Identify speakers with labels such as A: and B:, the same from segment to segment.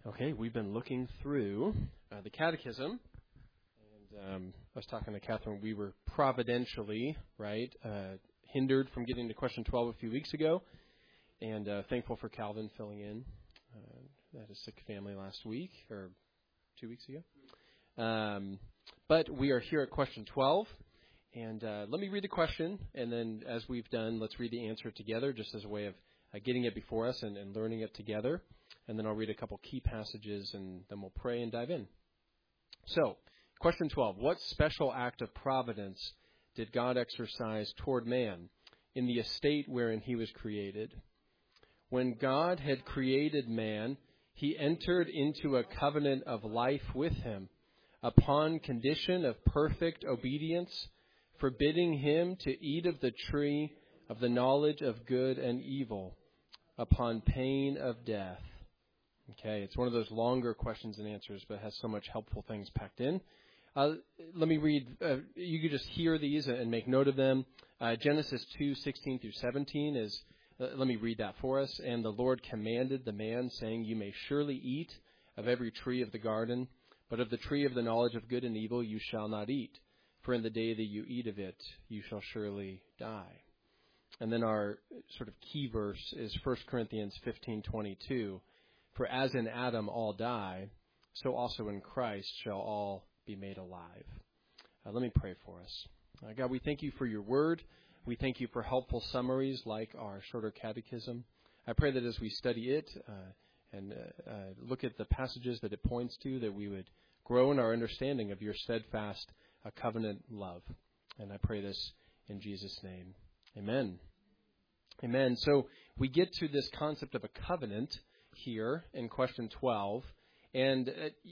A: Okay, we've been looking through the Catechism, and I was talking to Catherine. We were providentially, hindered from getting to question 12 a few weeks ago, and thankful for Calvin filling in. Had a sick family last week, or 2 weeks ago. But we are here at question 12, and let me read the question, and then as we've done, let's read the answer together, just as a way of getting it before us and learning it together. And then I'll read a couple key passages, and then we'll pray and dive in. So, question 12. What special act of providence did God exercise toward man in the estate wherein he was created? When God had created man, he entered into a covenant of life with him, upon condition of perfect obedience, forbidding him to eat of the tree of the knowledge of good and evil, upon pain of death. Okay, it's one of those longer questions and answers, but has so much helpful things packed in. Let me read. You could just hear these and make note of them. Genesis 2:16 through 17 is, let me read that for us. And the Lord commanded the man, saying, "You may surely eat of every tree of the garden, but of the tree of the knowledge of good and evil you shall not eat. For in the day that you eat of it, you shall surely die." And then our sort of key verse is 1 Corinthians 15:22. For as in Adam all die, so also in Christ shall all be made alive. Let me pray for us. God, we thank you for your word. We thank you for helpful summaries like our shorter catechism. I pray that as we study it and look at the passages that it points to, that we would grow in our understanding of your steadfast covenant love. And I pray this in Jesus' name. Amen. Amen. So we get to this concept of a covenant here in question 12, and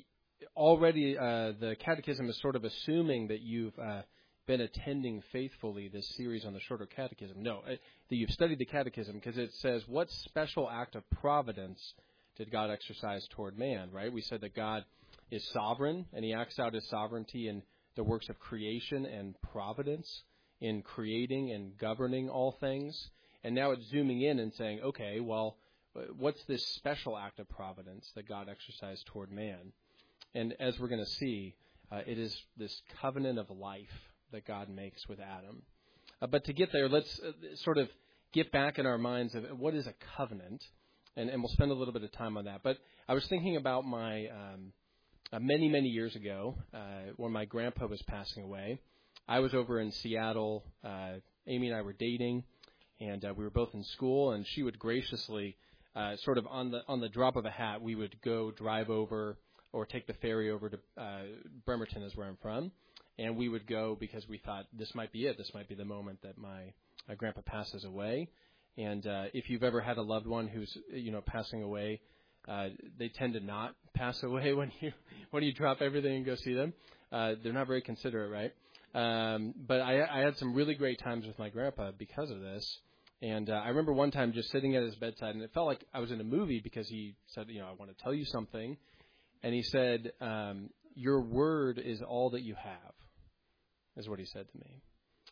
A: already the Catechism is sort of assuming that you've been attending faithfully this series on the shorter catechism. No, that you've studied the Catechism, because it says, what special act of providence did God exercise toward man, right? We said that God is sovereign, and he acts out his sovereignty in the works of creation and providence, in creating and governing all things. And now it's zooming in and saying, okay, well, what's this special act of providence that God exercised toward man? And as we're going to see, it is this covenant of life that God makes with Adam. But to get there, let's sort of get back in our minds of what is a covenant, and we'll spend a little bit of time on that. But I was thinking about my many, many years ago when my grandpa was passing away. I was over in Seattle. Amy and I were dating, and we were both in school, and she would graciously sort of on the drop of a hat, we would go drive over or take the ferry over to Bremerton is where I'm from. And we would go because we thought this might be it. This might be the moment that my grandpa passes away. And if you've ever had a loved one who's, passing away, they tend to not pass away when you drop everything and go see them. They're not very considerate, right? But I had some really great times with my grandpa because of this. And I remember one time just sitting at his bedside, and it felt like I was in a movie because he said, I want to tell you something. And he said, your word is all that you have, is what he said to me.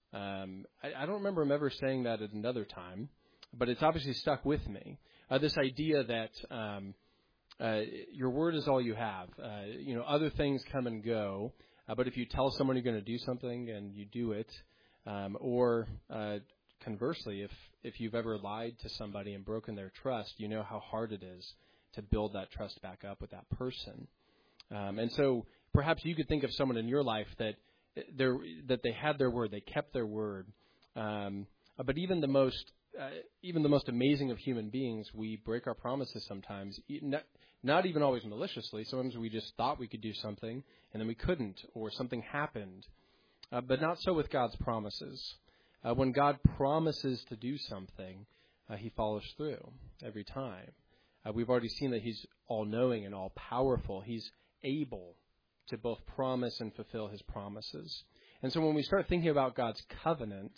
A: I don't remember him ever saying that at another time, but it's obviously stuck with me. This idea that your word is all you have. Other things come and go, but if you tell someone you're going to do something and you do it, or conversely, if you've ever lied to somebody and broken their trust, you know how hard it is to build that trust back up with that person. And so perhaps you could think of someone in your life that they had their word, they kept their word. But even the most amazing of human beings, we break our promises sometimes, not even always maliciously. Sometimes we just thought we could do something and then we couldn't, or something happened. But not so with God's promises. When God promises to do something, he follows through every time. We've already seen that he's all-knowing and all-powerful. He's able to both promise and fulfill his promises. And so when we start thinking about God's covenant,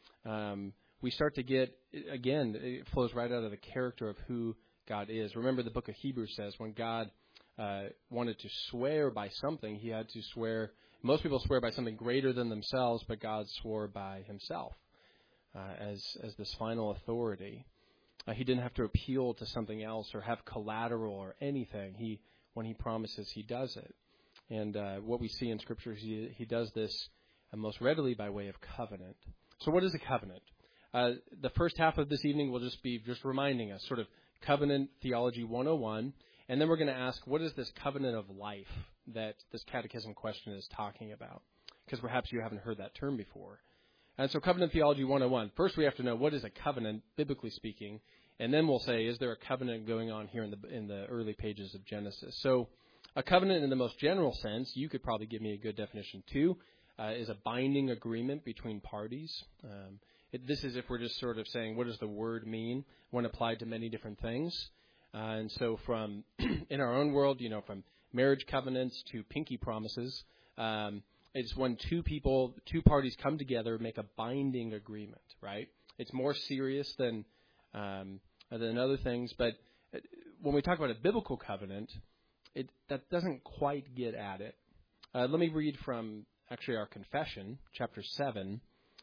A: we start to get, again, it flows right out of the character of who God is. Remember the book of Hebrews says when God wanted to swear by something, he had to swear. Most people swear by something greater than themselves, but God swore by himself as this final authority. He didn't have to appeal to something else or have collateral or anything. When he promises, he does it. And what we see in Scripture is he does this most readily by way of covenant. So what is a covenant? The first half of this evening will just be reminding us, sort of Covenant Theology 101. And then we're going to ask, what is this covenant of life that this catechism question is talking about? Because perhaps you haven't heard that term before. And so Covenant Theology 101, first we have to know what is a covenant, biblically speaking, and then we'll say, is there a covenant going on here in the early pages of Genesis? So a covenant in the most general sense, you could probably give me a good definition too, is a binding agreement between parties. This is if we're just sort of saying, what does the word mean when applied to many different things? And so from, in our own world, from marriage covenants to pinky promises, it's when two parties come together, make a binding agreement, right? It's more serious than other things. But when we talk about a biblical covenant, that doesn't quite get at it. Let me read from actually our confession, chapter 7.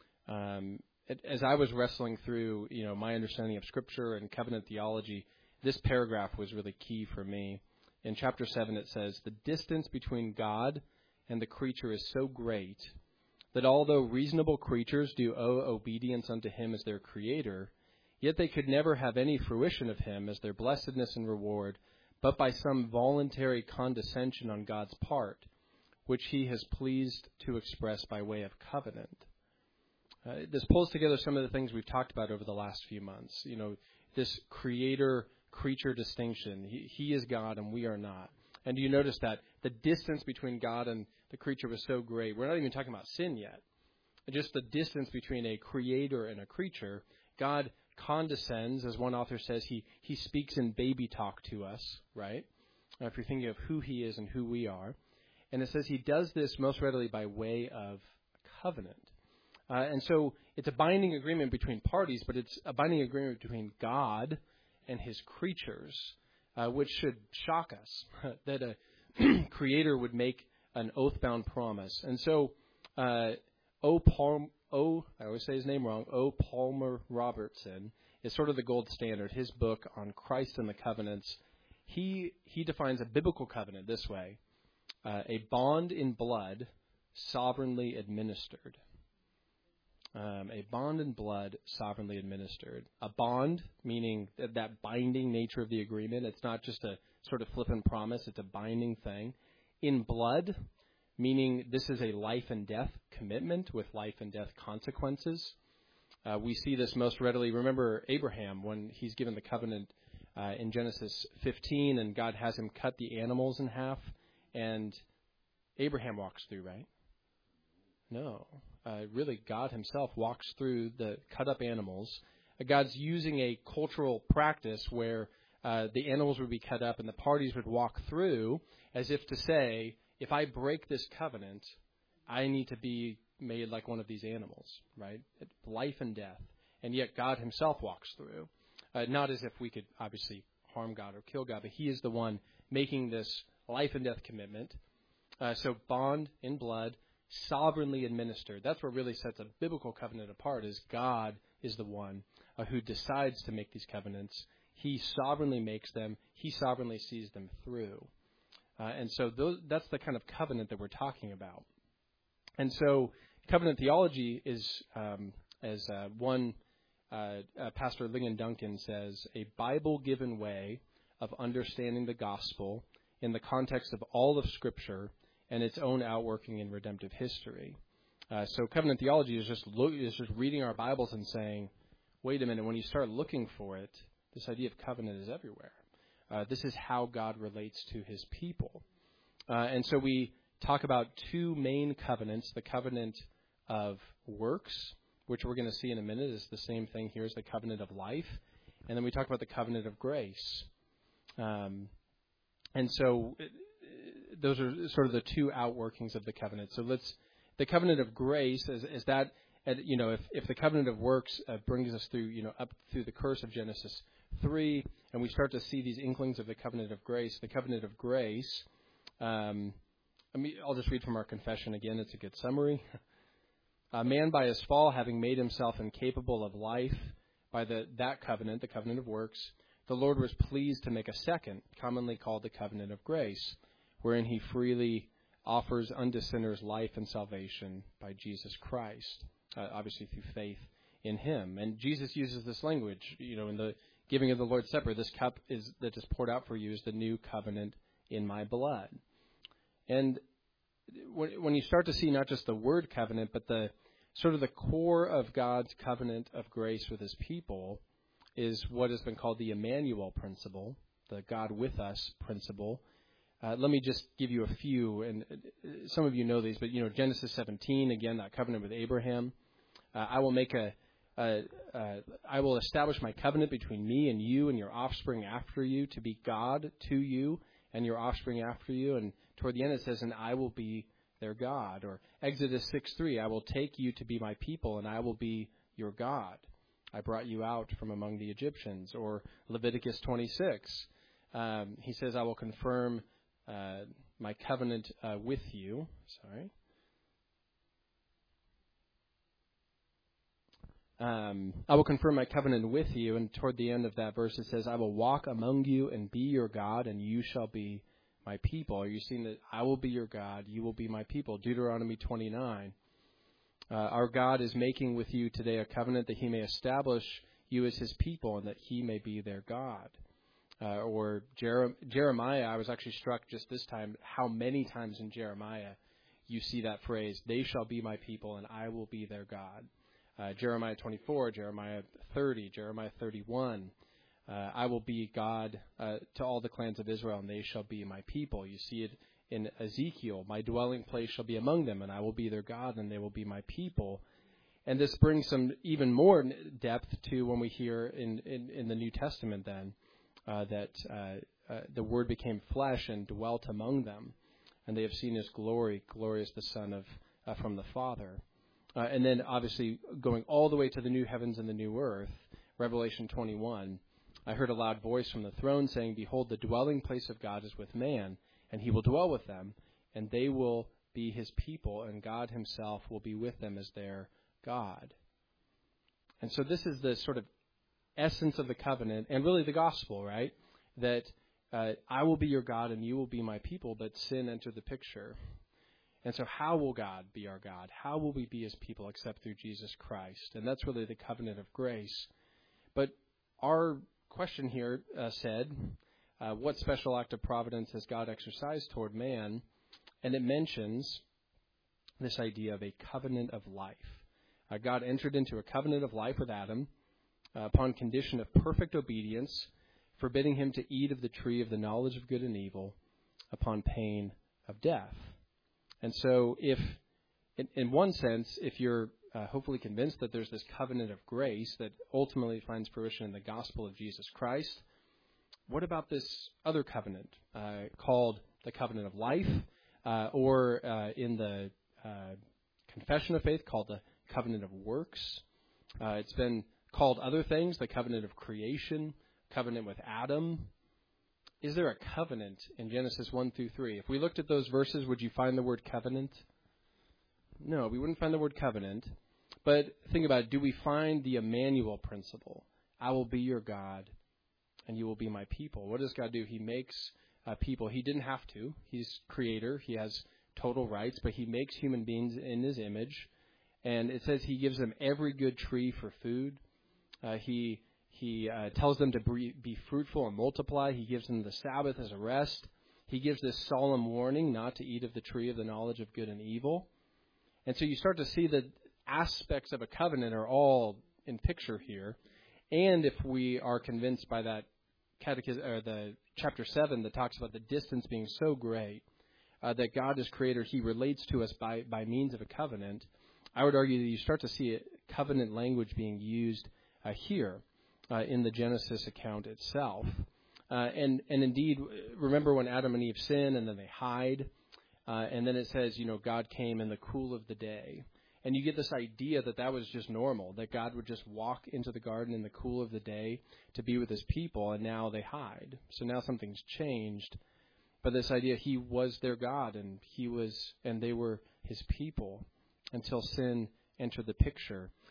A: As I was wrestling through, my understanding of Scripture and covenant theology, this paragraph was really key for me. In chapter 7, it says, "The distance between God and the creature is so great that although reasonable creatures do owe obedience unto him as their creator, yet they could never have any fruition of him as their blessedness and reward, but by some voluntary condescension on God's part, which he has pleased to express by way of covenant." This pulls together some of the things we've talked about over the last few months. This creator-creature distinction. He is God and we are not. And do you notice that the distance between God and the creature was so great? We're not even talking about sin yet. Just the distance between a creator and a creature. God condescends, as one author says, he speaks in baby talk to us, right? If you're thinking of who he is and who we are. And it says he does this most readily by way of covenant. And so it's a binding agreement between parties, but it's a binding agreement between God and his creatures, which should shock us, that a creator would make an oath-bound promise. And so I always say his name wrong, O. Palmer Robertson, is sort of the gold standard. His book on Christ and the Covenants, he defines a biblical covenant this way: a bond in blood sovereignly administered. A bond in blood sovereignly administered. A bond, meaning that binding nature of the agreement. It's not just a sort of flippant promise. It's a binding thing. In blood, meaning this is a life and death commitment with life and death consequences. We see this most readily. Remember Abraham when he's given the covenant in Genesis 15, and God has him cut the animals in half, and Abraham walks through, right? No. Really, God himself walks through the cut-up animals. God's using a cultural practice where the animals would be cut up and the parties would walk through as if to say, if I break this covenant, I need to be made like one of these animals, right? Life and death. And yet God himself walks through. Not as if we could obviously harm God or kill God, but he is the one making this life and death commitment. So bond in blood, sovereignly administered. That's what really sets a biblical covenant apart, is God is the one who decides to make these covenants. He sovereignly makes them. He sovereignly sees them through. And so that's the kind of covenant that we're talking about. And so covenant theology is, as one Pastor Ligon Duncan says, a Bible-given way of understanding the gospel in the context of all of Scripture and its own outworking in redemptive history. So covenant theology is just reading our Bibles and saying, wait a minute, when you start looking for it, this idea of covenant is everywhere. This is how God relates to his people. And so we talk about two main covenants: the covenant of works, which we're going to see in a minute is the same thing here as the covenant of life. And then we talk about the covenant of grace. And so those are sort of the two outworkings of the covenant. So the covenant of grace is that, if the covenant of works brings us through, up through the curse of Genesis 3, and we start to see these inklings of the covenant of grace. The covenant of grace, I'll just read from our confession again. It's a good summary. Man by his fall, having made himself incapable of life, by that covenant, the covenant of works, the Lord was pleased to make a second, commonly called the covenant of grace, wherein he freely offers unto sinners life and salvation by Jesus Christ, obviously through faith in him. And Jesus uses this language, in the giving of the Lord's Supper. This cup that is poured out for you is the new covenant in my blood. And when you start to see not just the word covenant, but the sort of the core of God's covenant of grace with his people is what has been called the Emmanuel principle, the God with us principle. Let me just give you a few, and some of you know these, but Genesis 17, again, that covenant with Abraham. I will establish my covenant between me and you and your offspring after you to be God to you and your offspring after you. And toward the end it says, and I will be their God. Or Exodus 6:3, I will take you to be my people and I will be your God. I brought you out from among the Egyptians. Or Leviticus 26, he says, I will confirm my covenant with you. I will confirm my covenant with you. And toward the end of that verse, it says, I will walk among you and be your God, and you shall be my people. Are you seeing that I will be your God, you will be my people? Deuteronomy 29. Our God is making with you today a covenant that he may establish you as his people and that he may be their God. Or Jeremiah, I was actually struck just this time how many times in Jeremiah you see that phrase, they shall be my people and I will be their God. Jeremiah 24, Jeremiah 30, Jeremiah 31. I will be God to all the clans of Israel, and they shall be my people. You see it in Ezekiel. My dwelling place shall be among them, and I will be their God, and they will be my people. And this brings some even more depth to when we hear in the New Testament then that the Word became flesh and dwelt among them, and they have seen his glory, glorious the Son of from the Father. And then, obviously, going all the way to the new heavens and the new earth, Revelation 21, I heard a loud voice from the throne saying, behold, the dwelling place of God is with man, and he will dwell with them, and they will be his people, and God himself will be with them as their God. And so this is the sort of essence of the covenant, and really the gospel, right? That I will be your God, and you will be my people, but sin entered the picture. And so how will God be our God? How will we be his people except through Jesus Christ? And that's really the covenant of grace. But our question here said, what special act of providence has God exercised toward man? And it mentions this idea of a covenant of life. God entered into a covenant of life with Adam upon condition of perfect obedience, forbidding him to eat of the tree of the knowledge of good and evil upon pain of death. And so if, in one sense, if you're hopefully convinced that there's this covenant of grace that ultimately finds fruition in the gospel of Jesus Christ, what about this other covenant called the covenant of life, or in the confession of faith called the covenant of works? It's been called other things, the covenant of creation, covenant with Adam. Is there a covenant in Genesis 1 through 3? If we looked at those verses, would you find the word covenant? No, we wouldn't find the word covenant. But think about it. Do we find the Emmanuel principle? I will be your God, and you will be my people. What does God do? He makes people. He didn't have to. He's creator. He has total rights, but he makes human beings in his image. And it says he gives them every good tree for food. He tells them to be fruitful and multiply. He gives them the Sabbath as a rest. He gives this solemn warning not to eat of the tree of the knowledge of good and evil. And so you start to see that aspects of a covenant are all in picture here. And if we are convinced by that catechism, or the chapter 7 that talks about the distance being so great, that God is creator, he relates to us by means of a covenant, I would argue that you start to see covenant language being used here. In the Genesis account itself. And indeed, remember when Adam and Eve sin and then they hide, and then it says, God came in the cool of the day. And you get this idea that was just normal, that God would just walk into the garden in the cool of the day to be with his people, and now they hide. So now something's changed. But this idea, he was their God, and they were his people until sin entered the picture.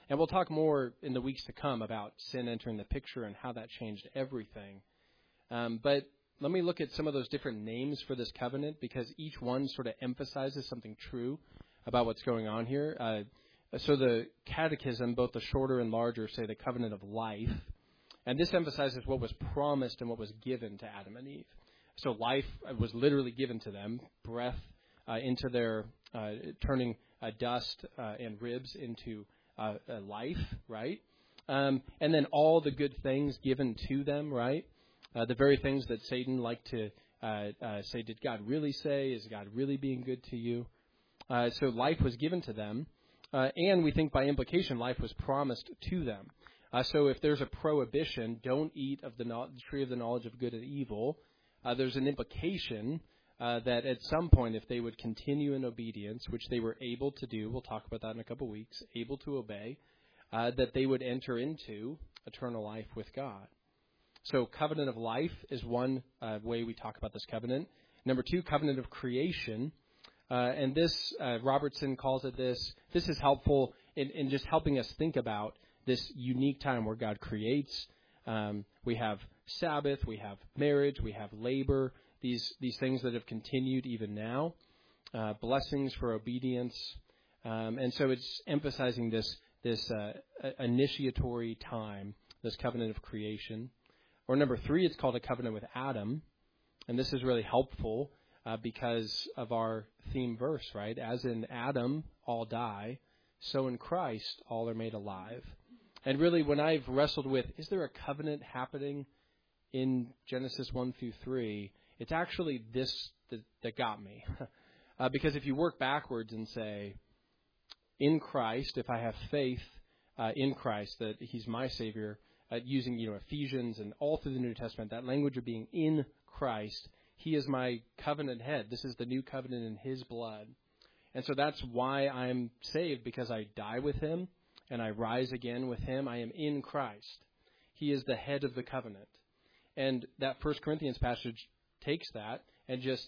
A: And we'll talk more in the weeks to come about sin entering the picture and how that changed everything. But let me look at some of those different names for this covenant, because each one sort of emphasizes something true about what's going on here. So the catechism, both the shorter and larger, say the covenant of life. And this emphasizes what was promised and what was given to Adam and Eve. So life was literally given to them, breath into their, turning dust and ribs into life, right? And then all the good things given to them, right? The very things that Satan liked to say, did God really say? Is God really being good to you? So life was given to them. And we think by implication, life was promised to them. So if there's a prohibition, don't eat of the tree of the knowledge of good and evil, there's an implication that at some point, if they would continue in obedience, which they were able to do, we'll talk about that in a couple weeks, able to obey, that they would enter into eternal life with God. So covenant of life is one way we talk about this covenant. Number two, covenant of creation. And this, Robertson calls it this. This is helpful in just helping us think about this unique time where God creates. We have Sabbath, we have marriage, we have labor, these things that have continued even now, blessings for obedience. And so it's emphasizing this initiatory time, this covenant of creation. Or number three, it's called a covenant with Adam. And this is really helpful because of our theme verse, right? As in Adam, all die, so in Christ, all are made alive. And really, when I've wrestled with, is there a covenant happening in Genesis 1 through 3, it's actually this that got me. Because if you work backwards and say, in Christ, if I have faith in Christ, that he's my Savior, using Ephesians and all through the New Testament, that language of being in Christ, he is my covenant head. This is the new covenant in his blood. And so that's why I'm saved, because I die with him and I rise again with him. I am in Christ. He is the head of the covenant. And that 1 Corinthians passage takes that and just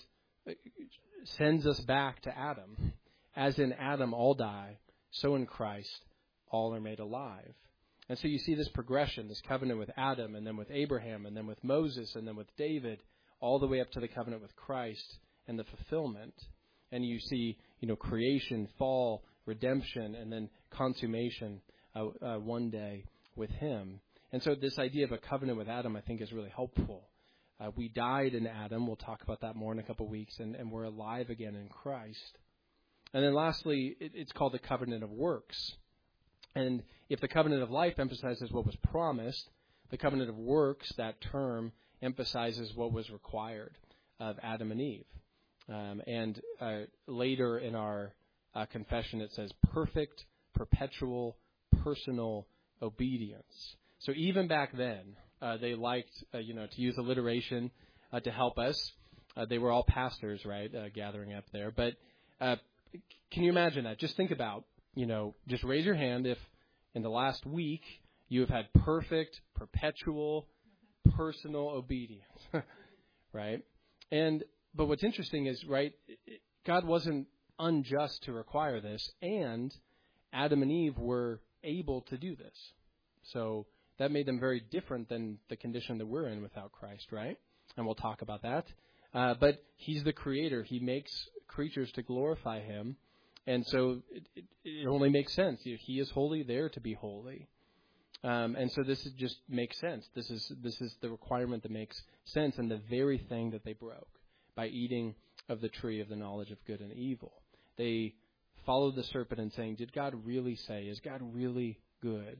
A: sends us back to Adam. As in Adam all die, so in Christ all are made alive. And so you see this progression, this covenant with Adam, and then with Abraham, and then with Moses, and then with David, all the way up to the covenant with Christ and the fulfillment. And you see, creation, fall, redemption, and then consummation one day with him. And so this idea of a covenant with Adam, I think, is really helpful. We died in Adam. We'll talk about that more in a couple of weeks. And we're alive again in Christ. And then lastly, it's called the covenant of works. And if the covenant of life emphasizes what was promised, the covenant of works, that term, emphasizes what was required of Adam and Eve. And later in our confession, it says perfect, perpetual, personal obedience. So even back then, they liked, to use alliteration to help us. They were all pastors, right, gathering up there. But can you imagine that? Just think about, just raise your hand if in the last week you have had perfect, perpetual, personal obedience, right? But what's interesting is, right, God wasn't unjust to require this, and Adam and Eve were able to do this. So that made them very different than the condition that we're in without Christ, right? And we'll talk about that. But he's the creator. He makes creatures to glorify him. And so it only makes sense. He is holy, they're to be holy. And so this just makes sense. This is the requirement that makes sense, and the very thing that they broke by eating of the tree of the knowledge of good and evil. They followed the serpent and saying, did God really say? Is God really good?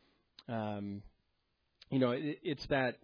A: It's that,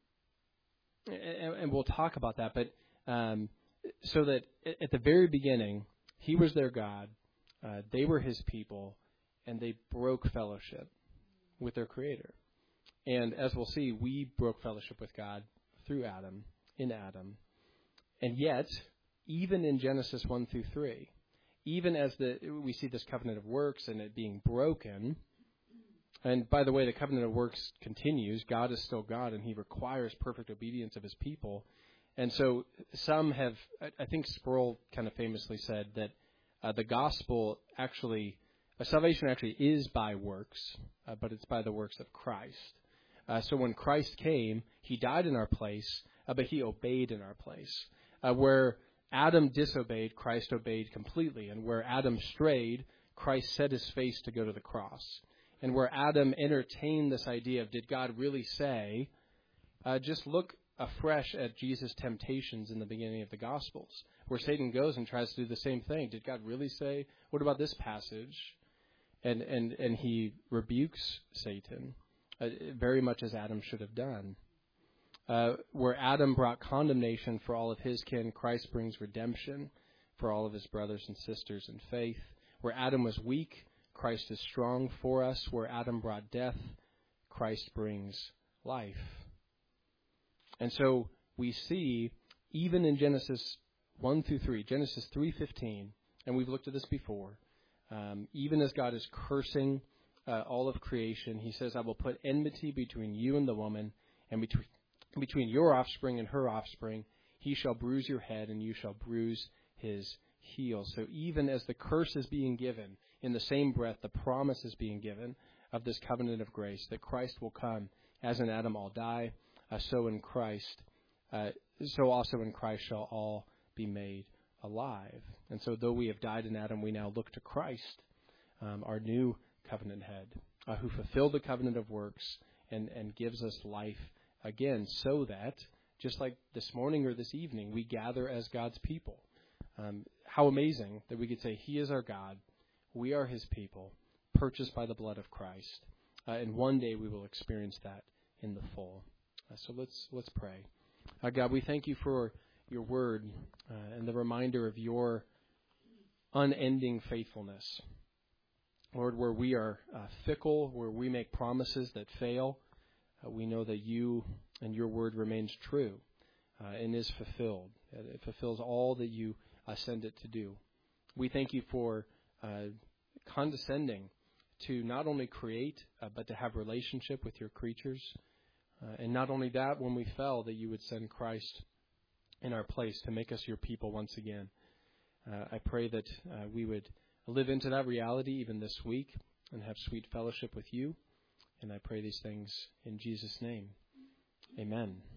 A: and we'll talk about that, but so that at the very beginning, he was their God, they were his people, and they broke fellowship with their Creator. And as we'll see, we broke fellowship with God through Adam, in Adam. And yet, even in Genesis 1 through 3, even as we see this covenant of works and it being broken, and by the way, the covenant of works continues. God is still God, and he requires perfect obedience of his people. And so some have, I think Sproul kind of famously said that the gospel actually Salvation actually is by works, but it's by the works of Christ. So when Christ came, he died in our place, but he obeyed in our place. Where Adam disobeyed, Christ obeyed completely. And where Adam strayed, Christ set his face to go to the cross. And where Adam entertained this idea of, did God really say, just look afresh at Jesus' temptations in the beginning of the Gospels, where Satan goes and tries to do the same thing. Did God really say? What about this passage? And he rebukes Satan, very much as Adam should have done. Where Adam brought condemnation for all of his kin, Christ brings redemption for all of his brothers and sisters in faith. Where Adam was weak, Christ is strong for us. Where Adam brought death, Christ brings life. And so we see, even in Genesis 1 through 3, Genesis 3:15, and we've looked at this before, even as God is cursing all of creation, he says, I will put enmity between you and the woman, and between your offspring and her offspring. He shall bruise your head, and you shall bruise his heel. So even as the curse is being given, in the same breath, the promise is being given of this covenant of grace, that Christ will come. As in Adam all die, so also in Christ shall all be made alive. And so though we have died in Adam, we now look to Christ, our new covenant head, who fulfilled the covenant of works and gives us life again, so that, just like this morning or this evening, we gather as God's people. How amazing that we could say, he is our God, we are his people, purchased by the blood of Christ, and one day we will experience that in the full. So let's pray. God, we thank you for your word and the reminder of your unending faithfulness. Lord, where we are fickle, where we make promises that fail, we know that you and your word remains true and is fulfilled. It fulfills all that you send it to do. We thank you for condescending to not only create, but to have relationship with your creatures. And not only that, when we fell, that you would send Christ in our place to make us your people once again. I pray that we would live into that reality even this week and have sweet fellowship with you. And I pray these things in Jesus' name. Amen.